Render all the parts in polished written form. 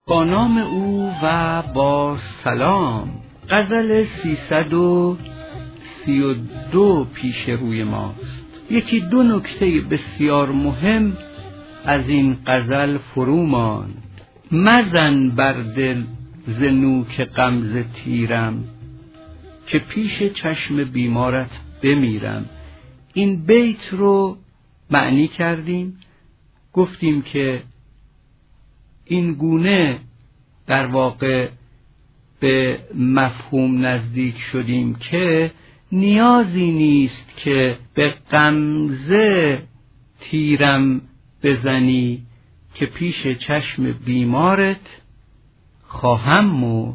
با نام او و با سلام. غزل 332 پیش روی ماست. یکی دو نکته بسیار مهم از این غزل فرو ماند. مزن بر دل ز نوک غمزه تیرم، که پیش چشم بیمارت بمیرم. این بیت رو معنی کردیم، گفتیم که این گونه در واقع به مفهوم نزدیک شدیم که نیازی نیست که به غمزه تیرم بزنی، که پیش چشم بیمارت خواهم مرد.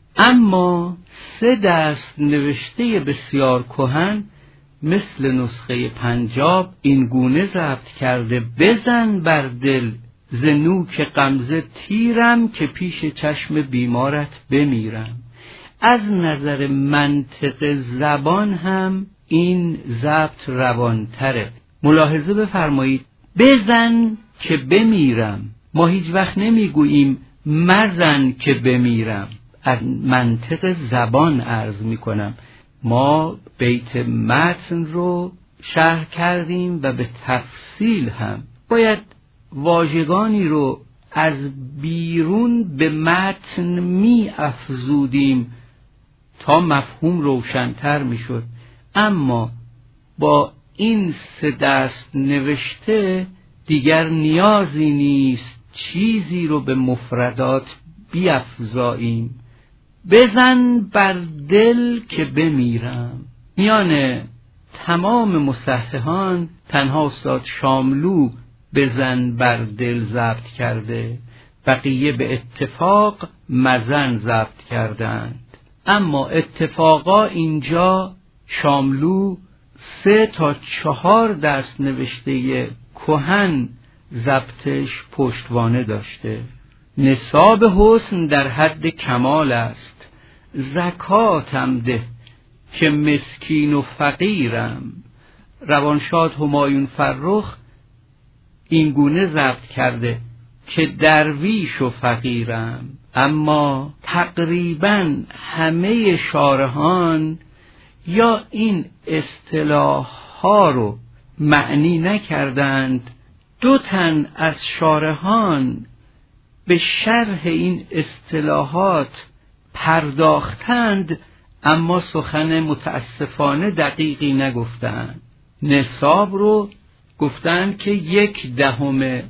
اما 3 دست نوشته بسیار کهن مثل نسخه پنجاب این گونه ضبط کرده: بزن بر دل ز نوک غمزه تیرم، که پیش چشم بیمارت بمیرم. از نظر منطق زبان هم این ضبط روانتره. ملاحظه بفرمایید، بزن که بمیرم. ما هیچ وقت نمیگوییم مزن که بمیرم. از منطق زبان عرض میکنم. ما بیت متن رو شرح کردیم و به تفصیل هم باید واژگانی رو از بیرون به متن می افزودیم تا مفهوم روشن‌تر میشد. اما با این 3 دست نوشته دیگر نیازی نیست چیزی رو به مفردات بیفزاییم. بزن بر دل که بمیرم. میان تمام مصححان تنها استاد شاملو بزن بر دل ضبط کرده، بقیه به اتفاق مزن ضبط کردند. اما اتفاقا اینجا شاملو 3 تا 4 دست نوشته کهن ضبطش پشتوانه داشته. نصاب حسن در حد کمال است، زکاتم ده که مسکین و فقیرم. روانشاد همایون فرخ این گونه ضبط کرده که درویش و فقیرم. اما تقریبا همه شارحان یا این اصطلاح ها رو معنی نکردند، 2 تن از شارحان به شرح این اصطلاحات پرداختند، اما سخن متاسفانه دقیقی نگفتند. نصاب رو گفتند که 1/10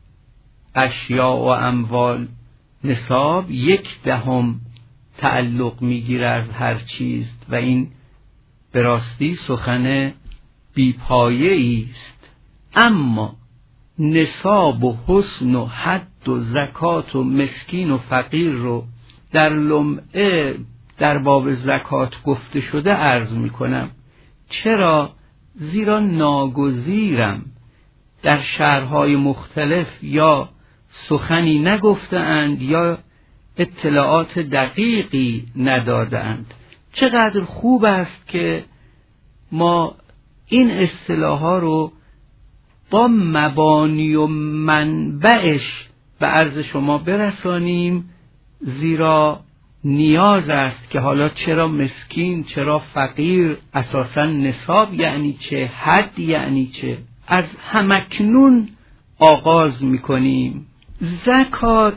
اشیاء و اموال نصاب 1/10 تعلق میگیره از هر چیز و این به راستی سخن بی‌پایه‌ای است. اما نصاب و حسن و حد و زکات و مسکین و فقیر رو در لمعه در باب زکات گفته شده عرض میکنم. چرا؟ زیرا ناگزیرم در شرح‌های مختلف یا سخنی نگفته‌اند یا اطلاعات دقیقی ندادند. چقدر خوب است که ما این اصطلاح‌ها رو با مبانی و منبعش به عرض شما برسانیم، زیرا نیاز است که حالا چرا مسکین، چرا فقیر، اساساً نصاب یعنی چه، حد یعنی چه، از همکنون آغاز میکنیم. زکات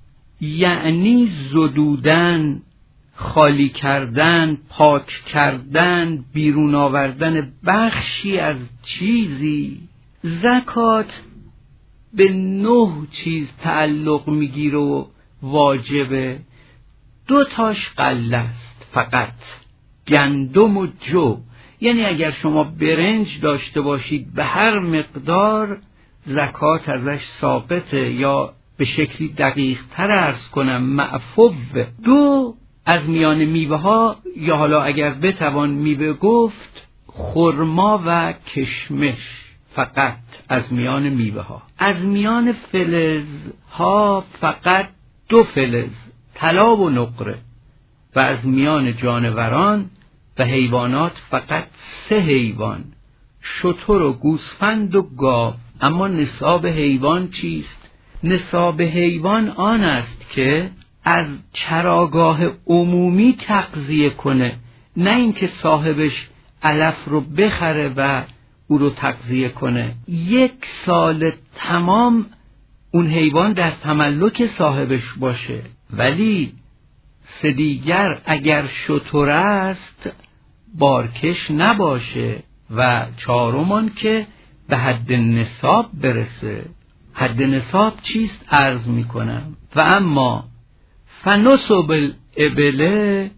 یعنی زدودن، خالی کردن، پاک کردن، بیرون آوردن بخشی از چیزی. زکات به 9 چیز تعلق میگیره و واجبه. 2 تاش غله است فقط، گندم و جو. یعنی اگر شما برنج داشته باشید به هر مقدار زکات ازش ساقطه، یا به شکلی دقیق تر عرض کنم معفو. 2 از میان میوه ها، یا حالا اگر بتوان میوه گفت، خرما و کشمش فقط از میان میوه ها. از میان فلز ها فقط 2 فلز، طلا و نقره. و از میان جانوران و حیوانات فقط 3 حیوان، شتر و گوسفند و گاو. اما نصاب حیوان چیست؟ نصاب حیوان آن است که از چراگاه عمومی تغذیه کنه، نه اینکه صاحبش علف رو بخره و او رو تغذیه کنه. 1 سال تمام اون حیوان در تملک صاحبش باشه. ولی 3 دیگر اگر شتر است بارکش نباشه و 4 که به حد نصاب برسه. حد نصاب چیست عرض میکنم. و اما فنصب الابل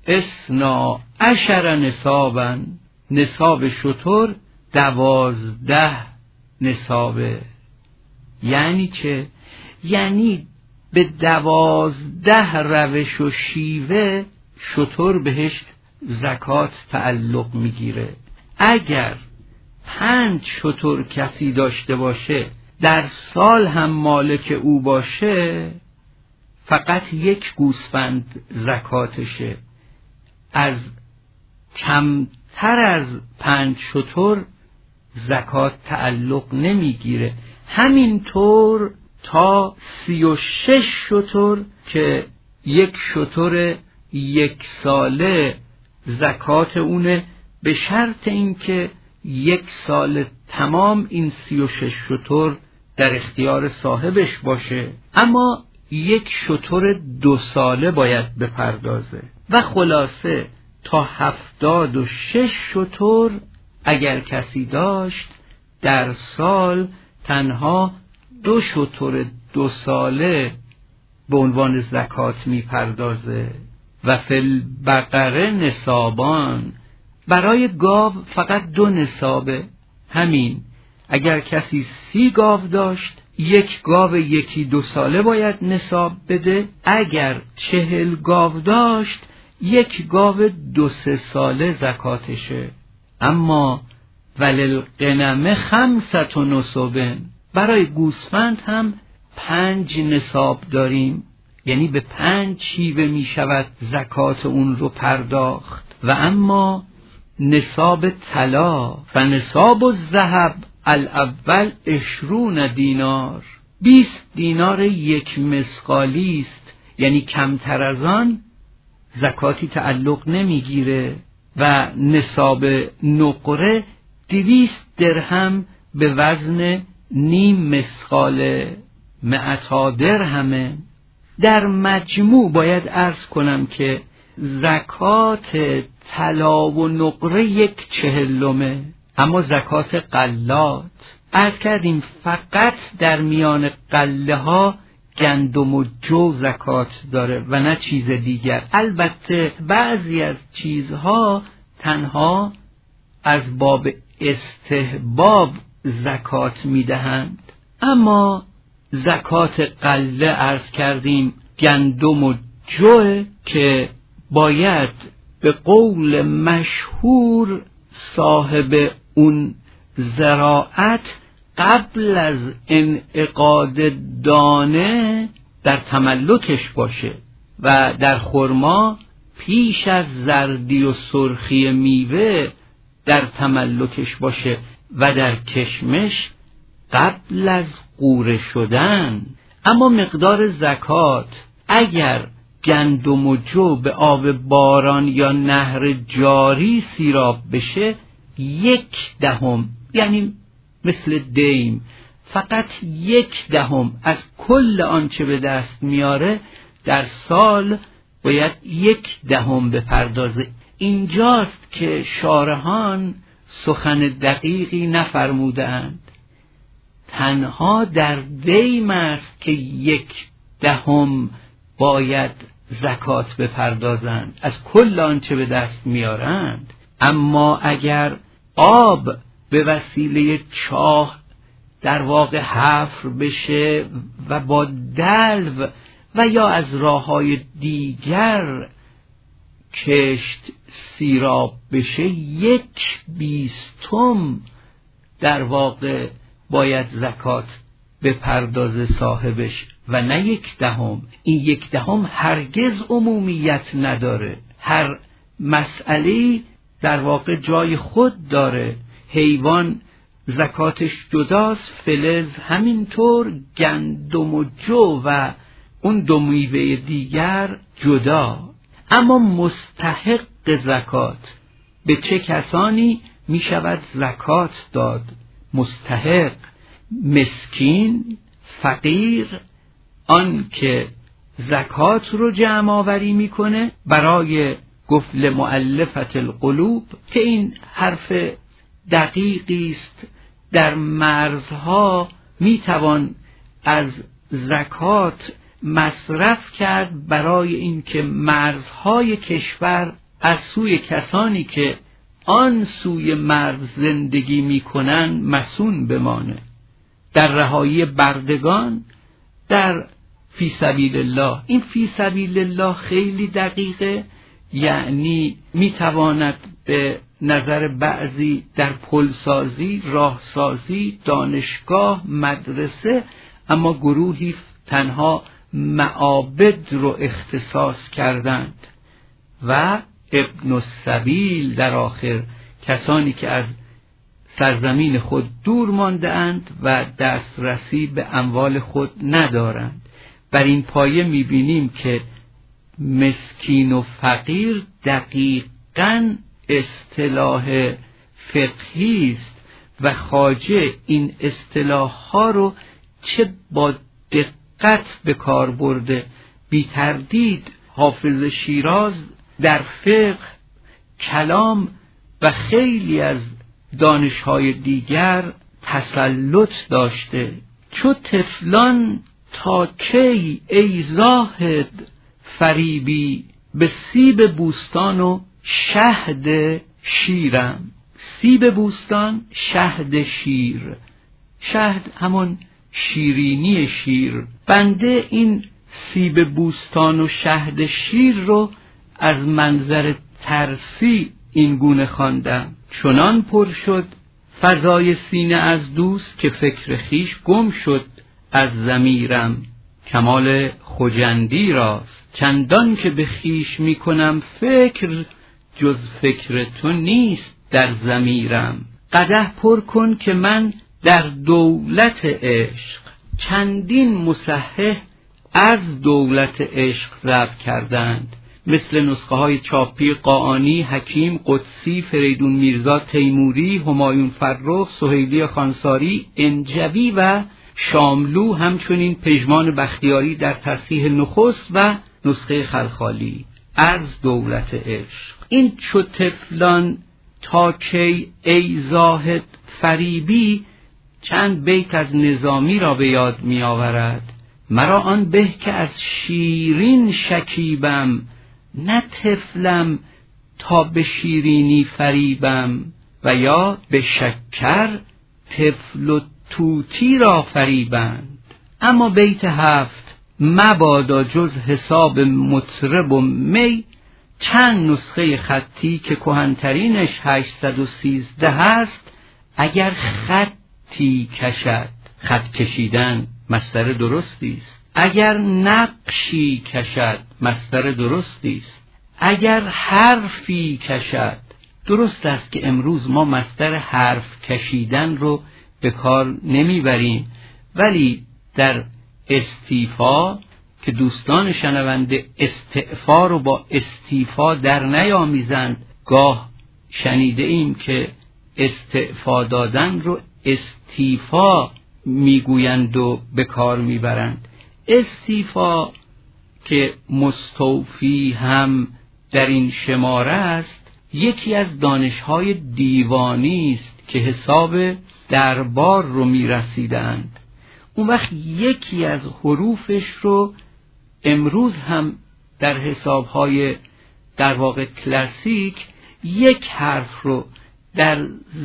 12 نصابا، نصاب شتر 12 نصابه. یعنی چه؟ یعنی به 12 روش و شیوه شتر بهش زکات تعلق میگیره. اگر 5 شتر کسی داشته باشه، در سال هم مالک او باشه، فقط 1 گوسفند زکاتشه. از کمتر از 5 شتر زکات تعلق نمیگیره. همینطور تا 36 شتر که 1 شتر 1 ساله زکات اونه، به شرط اینکه 1 سال تمام این 36 شتر در اختیار صاحبش باشه. اما 1 شتر 2 ساله باید بپردازه. و خلاصه تا 76 شتر اگر کسی داشت، در سال تنها 2 شتر 2 ساله به عنوان زکات میپردازه. و فی البقره نصابان، برای گاو فقط 2 نصابه. همین اگر کسی 30 گاو داشت، 1 گاو 1-2 ساله باید نصاب بده. اگر 40 گاو داشت، 1 گاو 2-3 ساله زکاتشه. اما وللغنم 5 نصب، برای گوسفند هم 5 نصاب داریم، یعنی به 5 شیوه می شود زکات اون رو پرداخت. و اما نصاب طلا و نصاب الذهب الاول 20 دینار، 20 دینار 1 مسقالی است، یعنی کمتر از آن زکاتی تعلق نمیگیره. و نصاب نقره 200 درهم به وزن نیم مسقاله، 200 درهمه. در مجموع باید عرض کنم که زکات طلا و نقره 1/40. اما زکات غلات عرض کردیم فقط در میان غله ها گندم و جو زکات داره و نه چیز دیگر. البته بعضی از چیزها تنها از باب استحباب زکات میدهند. اما زکات غله عرض کردیم گندم و جو که باید به قول مشهور صاحب اون زراعت قبل از انعقاد دانه در تملکش باشه و در خرما پیش از زردی و سرخی میوه در تملکش باشه و در کشمش قبل از قوره شدن. اما مقدار زکات اگر گندم و جو به آب باران یا نهر جاری سیراب بشه 1/10، یعنی مثل دیم، فقط 1/10 از کل آنچه به دست میاره در سال باید 1/10 بپردازه. اینجاست که شارحان سخن دقیقی نفرمودند. تنها در دیم است که 1/10 باید زکات بپردازند از کل آنچه به دست میارند. اما اگر آب به وسیله چاه در واقع حفر بشه و با دلو و یا از راه‌های دیگر کشت سیراب بشه 1/20 در واقع باید زکات به پرداز صاحبش و نه 1/10. این 1/10 هرگز عمومیت نداره. هر مسئله در واقع جای خود داره. حیوان زکاتش جداست، فلز همینطور، گندم و جو و اون دو میوه دیگر جدا. اما مستحق زکات به چه کسانی می شود زکات داد؟ مستحق: مسکین، فقیر، آن که زکات رو جمع آوری میکنه برای گفل مؤلفة القلوب، که این حرف دقیقی است. در مرزها میتوان از زکات مصرف کرد برای اینکه مرزهای کشور از سوی کسانی که آن سوی مرز زندگی میکنن مصون بمانه. در رهایی بردگان، در فی سبیل الله. این فی سبیل الله خیلی دقیقه، یعنی میتواند به نظر بعضی در پلسازی، راهسازی، دانشگاه، مدرسه، اما گروهی تنها معابد رو اختصاص کردند و ابن السبیل در آخر، کسانی که از سرزمین خود دور مانده اند و دسترسی به اموال خود ندارند. بر این پایه میبینیم که مسکین و فقیر دقیقاً اصطلاح فقهی است و خواجه این اصطلاح ها رو چه با دقت به کار برده. بی تردید حافظ شیراز در فقه، کلام و خیلی از دانش‌های دیگر تسلط داشته. چو طفلان تا کی ای زاهد فریبی، به سیب بوستان و شهد شیرم. سیب بوستان، شهد شیر. شهد همون شیرینی شیر. بنده این سیب بوستان و شهد شیر رو از منظر ترسی این گونه خواندم: چنان پر شد فضای سینه از دوست، که فکر خیش گم شد از ضمیرم. کمال خجندی راست چندان که به خیش می کنم فکر، جز فکر تو نیست در ضمیرم. قدح پر کن که من در دولت عشق، چندین مصحح از دولت عشق ضبط کردند، مثل نسخه های چاپی قاآنی، حکیم، قدسی، فریدون میرزا تیموری، همایون فرخ، سهیلی خانساری، انجوی و شاملو، همچنین پژمان بختیاری در تصحیح نخست و نسخه خلخالی از دولت عشق. این چو طفلان تا کی ای زاهد فریبی چند بیت از نظامی را به یاد می آورد: مرا آن به که از شیرین شکیبم، نه طفلم تا به شیرینی فریبم. و یا به شکر طفل و طوطی را فریبند. اما بیت 7: مبادا جز حساب مطرب و می، چند نسخه خطی که کهن‌ترینش 813 است، اگر خطی کشد، خط کشیدن مصدر درستی است. اگر نقشی کشد مصدر درستی است. اگر حرفی کشد، درست است که امروز ما مصدر حرف کشیدن رو به کار نمیبریم، ولی در استیفا که دوستان شنونده استعفا رو با استیفا در نیامیزند، گاه شنیده ایم که استعفا دادن رو استیفا میگویند و به کار میبرند. استیفا که مستوفی هم در این شماره است، یکی از دانش‌های دیوانی است که حساب دربار رو میرسیدند. اون وقت یکی از حروفش رو امروز هم در حساب‌های در واقع کلاسیک، یک حرف رو در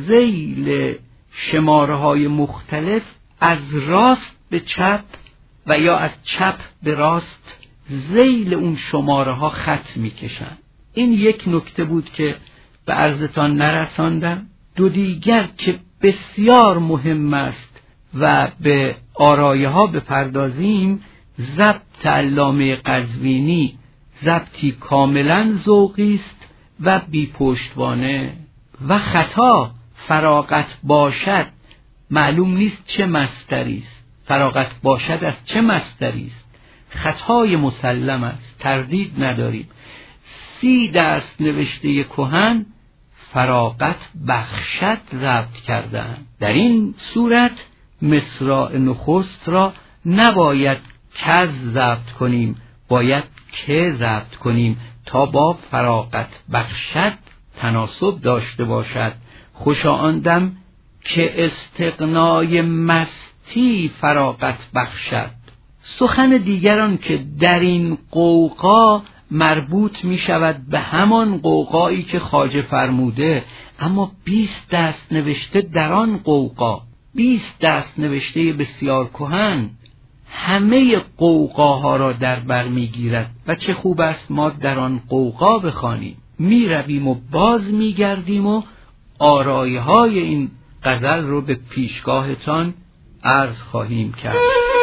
ذیل شماره‌های مختلف از راست به چپ و یا از چپ به راست ذیل اون شماره‌ها خط می‌کشن. این یک نکته بود که به عرضتان نرساندم. دو دیگر که بسیار مهم است و به آرایه‌ها بپردازیم: ضبط علامه قزوینی ضبطی کاملا ذوقی است و بی پشتوانه، و خطا فراغت باشد معلوم نیست چه مصدری است. فراغت باشد از چه مصدری است؟ خطای مسلم است، تردید نداریم. 30 دست نوشته کهن فراغت بخشد ضبط کردند. در این صورت مصرع نخست را نباید کز ضبط کنیم، باید که ضبط کنیم تا با فراغت بخشد تناسب داشته باشد. خوشا آن دم که استغنای مستی فراغت بخشد. سخن دیگران که در این قوقا مربوط می شود به همان قوقایی که خواجه فرموده، اما 20 دست نوشته در آن قوقا، 20 دست نوشته بسیار کهن همه قوقاها را در بر می گیرد و چه خوب است ما در آن قوقا بخوانیم. می رویم و باز می گردیم و آرایه های این غزل رو به پیشگاهتان عرض خواهیم کرد.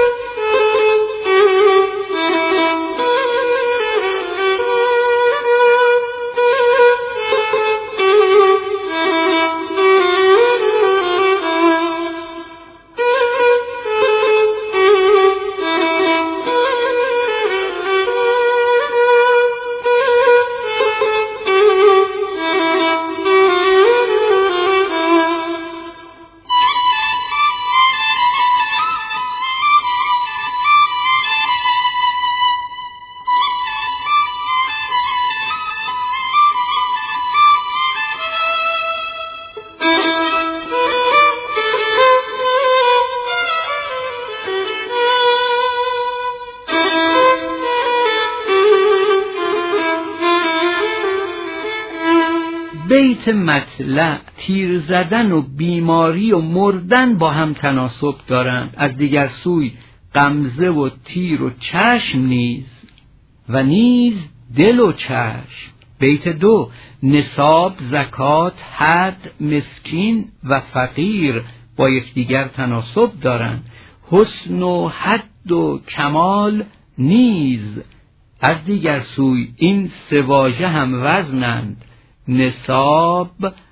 بیت مطلع تیر زدن و بیماری و مردن با هم تناسب دارند. از دیگر سوی غمزه و تیر و چشم نیز و نیز دل و چشم. بیت 2 نصاب، زکات، حد، مسکین و فقیر با یکدیگر تناسب دارند. حسن و حد و کمال نیز از دیگر سوی این 3 واژه هم وزنند. نصاب،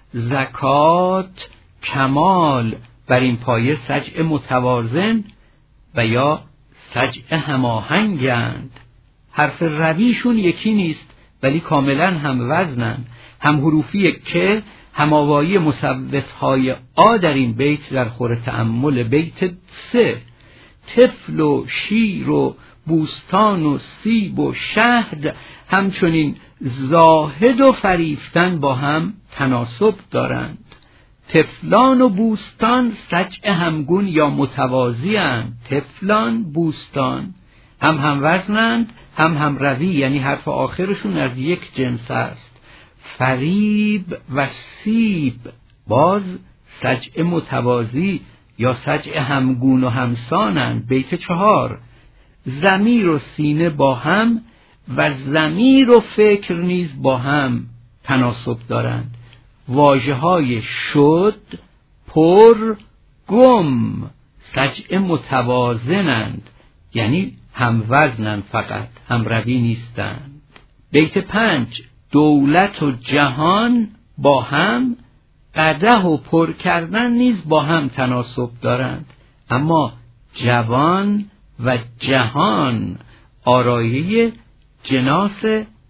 زکات، کمال بر این پایه سجع متوازن و یا سجع هماهنگند. حرف رویشون یکی نیست ولی کاملا هم وزنند. هم حروفی که هماوایی مصوتهای آ در این بیت در خور تأمل. بیت 3 طفل و شیر و بوستان و سیب و شهد همچنین زاهد و فریفتن با هم تناسب دارند. طفلان و بوستان سجع همگون یا متوازی اند. طفلان، بوستان هم وزنند هم روی، یعنی حرف آخرشون از یک جنس است. فریب و سیب باز سجع متوازی یا سجع همگون و همسانند. بیت 4 ضمیر و سینه با هم و ضمیر و فکر نیز با هم تناسب دارند. واژه‌های شد، پر، گم سجع متوازنند، یعنی هم وزنند فقط، هم روی نیستند. بیت 5 دولت و جهان با هم، قدح و پر کردن نیز با هم تناسب دارند. اما جوان و جهان آرایه جناس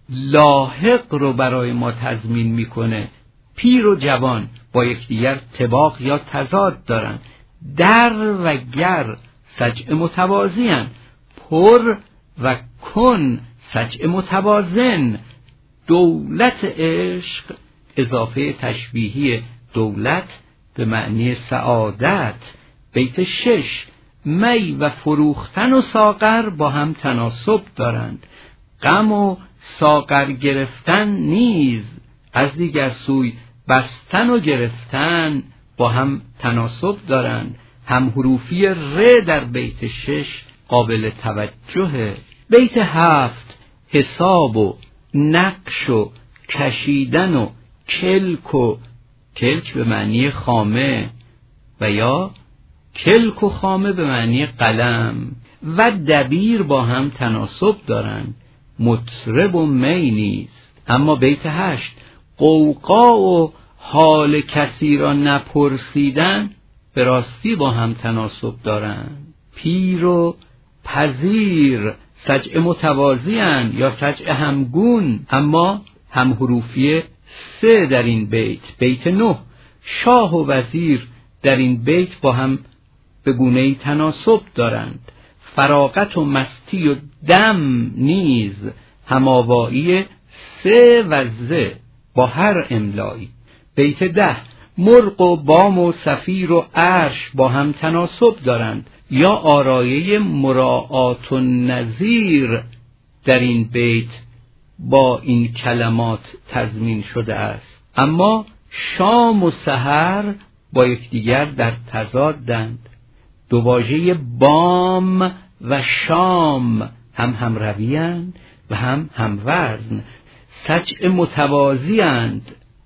لاحق رو برای ما تضمین میکنه. پیر و جوان با یکدیگر طباق یا تضاد دارند. در و گر سجع متوازی اند. پر و کن سجع متوازن. دولت عشق اضافه تشبیهی دولت به معنی سعادت. بیت 6 می و فروختن و ساغر با هم تناسب دارند. غم و ساغر گرفتن نیز از دیگر سوی بستن و گرفتن با هم تناسب دارند. هم حروفی ر در بیت 6 قابل توجهه. بیت 7 حساب و نقش و کشیدن و کلک به معنی خامه و یا کلک و خامه به معنی قلم و دبیر با هم تناسب دارند. مطرب و می نیست. اما بیت 8 قوقا و حال کسی را نپرسیدن به راستی با هم تناسب دارند. پیر و پذیر سجع متوازی‌اند یا سجع همگون، اما هم حروفی 3 در این بیت 9. شاه و وزیر در این بیت با هم به گونه‌ای تناسب دارند. فراغت و مستی و دم نیز هماوایی 3 و ز با هر املایی. بیت 10. مرغ و بام و صفیر و عرش با هم تناسب دارند، یا آرایه مراعات و نظیر در این بیت با این کلمات تضمین شده است. اما شام و سحر با یکدیگر در تضادند. دو واژه بام و شام هم همروی‌اند و هم هموزن. سجع متوازی‌اند،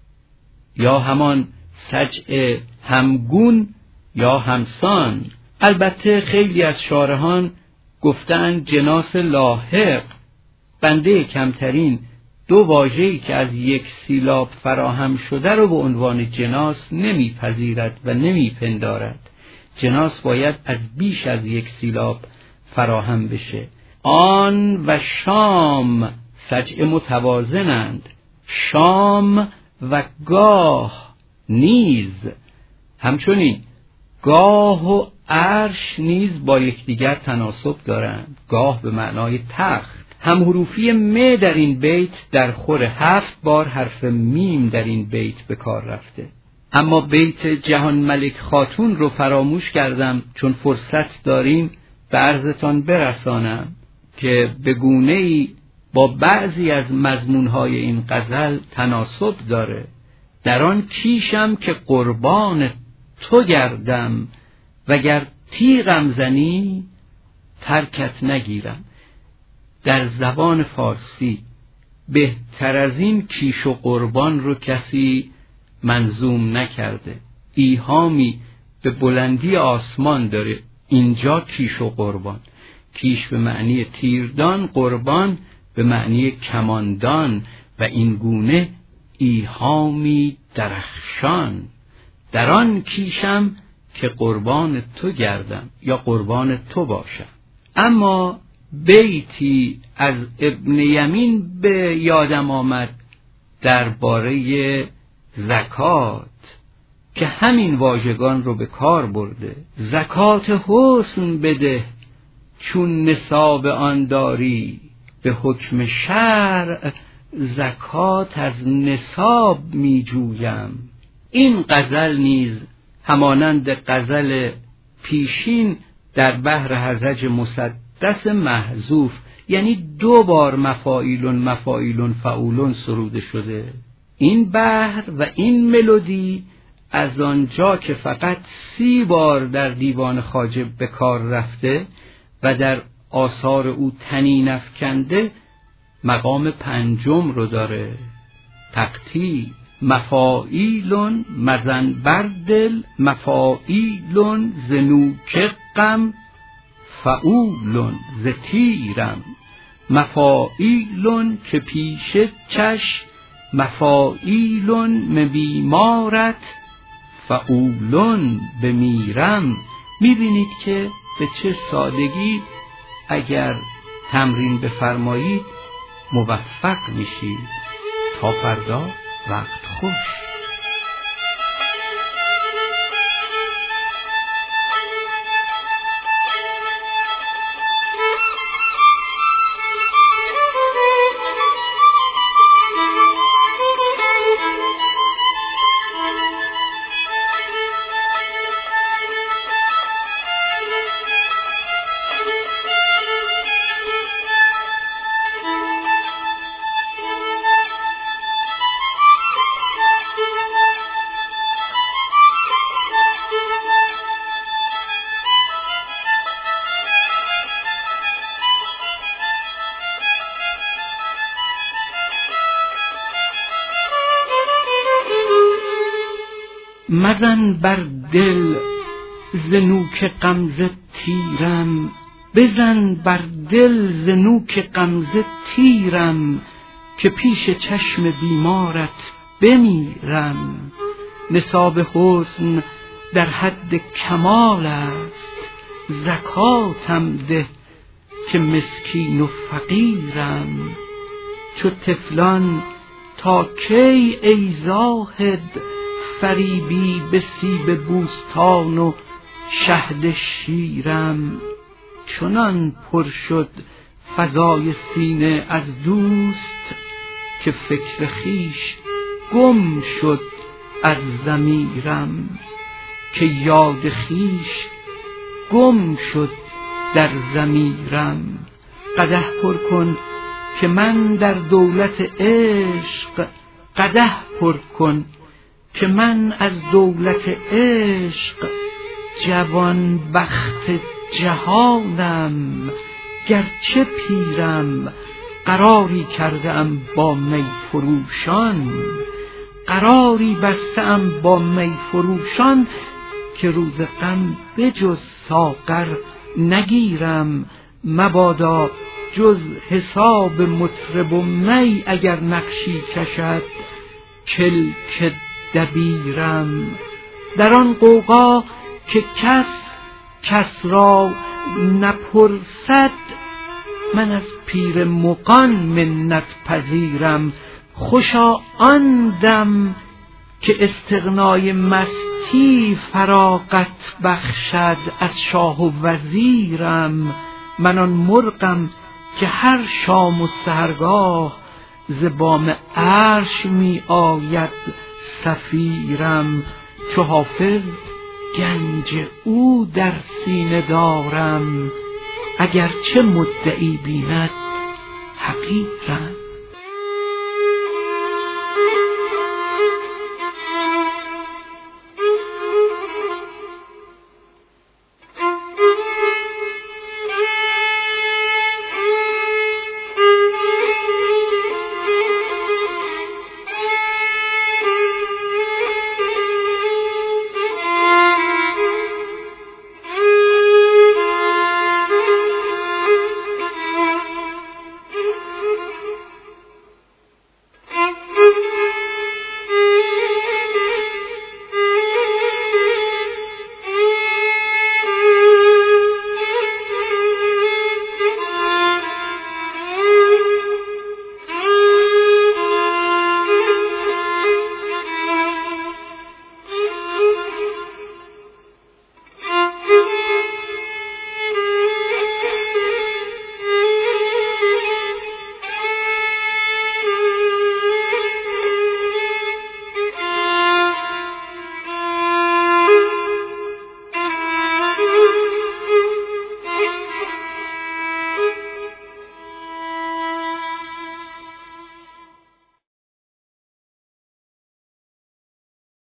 یا همان سجع همگون یا همسان. البته خیلی از شارحان گفتند جناس لاحق، بنده کمترین 2 واژه‌ای که از یک سیلاب فراهم شده رو به عنوان جناس نمیپذیرد و نمیپندارد. جناس باید از بیش از یک سیلاب فراهم بشه. آن و شام سجع متوازنند. شام و گاه نیز همچنین. گاه و عرش نیز با یکدیگر تناسب دارند. گاه به معنای تخت. هم حروفی م در این بیت در خور 7 بار حرف میم در این بیت به کار رفته. اما بیت جهان ملک خاتون رو فراموش کردم، چون فرصت داریم به عرضتان برسانم که به گونه‌ای با بعضی از مضمونهای این غزل تناسب داره. در آن کیشم که قربان تو گردم، وگر تیغم زنی ترکت نگیرم. در زبان فارسی بهتر از این کیش و قربان رو کسی منظوم نکرده. ایهامی به بلندی آسمان داره اینجا کیش و قربان. کیش به معنی تیردان، قربان به معنی کماندان، و این گونه ایهامی درخشان. در آن کیشم که قربان تو گردم یا قربان تو باشم. اما بیتی از ابن یمین به یادم آمد درباره زکات که همین واژگان رو به کار برده. زکات حسن بده چون نصاب آن داری، به حکم شرع زکات از نصاب می جویم. این غزل نیز همانند غزل پیشین در بحر هرزج مسدس محذوف، یعنی 2 بار مفاعیلون مفاعیلون فعولون سروده شده. این بحر و این ملودی از آنجا که فقط 30 بار در دیوان خواجه به کار رفته و در آثار او طنین افکنده، مقام 5 رو داره. تقطیع مفاعیلون مزن بر دل، مفاعیلون زنوک غم، فعولون ز تیرم، مفاعیلون که پیش چش، مفاعیلون بیمارت، فعولون بمیرم. میبینید که به چه سادگی اگر تمرین بفرمایید موفق میشید. تا فردا، وقت خوش. مزن بر دل ز نوک غمزه تیرم، بزن بر دل ز نوک غمزه تیرم، که پیش چشم بیمارت بمیرم. نصاب حسن در حد کمال است، زکاتم ده که مسکین و فقیرم. چو طفلان تا کی ای زاهد فریبی به سیب بوستان و شهد شیرم. چنان پر شد فضای سینه از دوست که فکر خویش گم شد از ضمیرم. که یاد خویش گم شد در ضمیرم. قدح پر کن که من در دولت عشق، قدح پر کن که من از دولت عشق جوان بخت جهانم. گرچه پیرم قراری کردم با می فروشان، قراری بستم با می فروشان که روز غم بجز ساغر نگیرم. مبادا جز حساب مطرب و می اگر نقشی کشد کلک دبیرم. در آن غوغا که کس را نپرسد من از پیر مغان منت پذیرم. خوشا آن دم که استغنای مستی فراغت بخشد از شاه و وزیرم. من آن مرغم که هر شام و سحرگاه ز بام عرش می آید صفیرم. چو حافظ گنج او در سینه دارم، اگرچه مدعی بیند حقیرم.